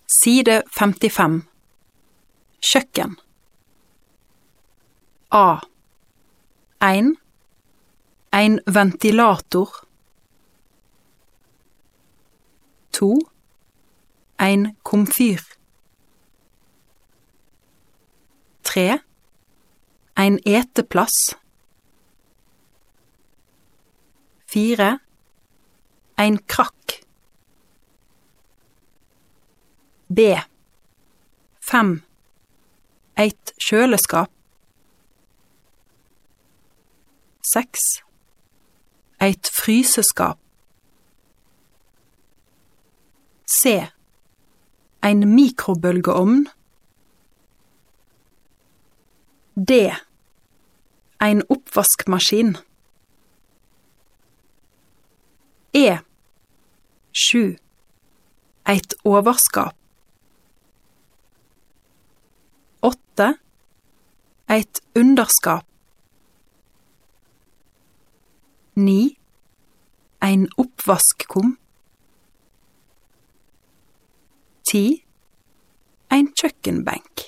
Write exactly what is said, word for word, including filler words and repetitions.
Side femtifem. Kjøkken. A. En. En ventilator. To. En komfyr. Tre. En eteplass. Fire. En krakk. B. Fem. Eit kjøleskap. Seks. Eit fryseskap. C. En mikrobølgeovn. D. En oppvaskmaskin. E. Sju. Eit overskap. Åtte. Eit underskap. Ni. Ein oppvaskkum. Ti. Ein kjøkkenbenk.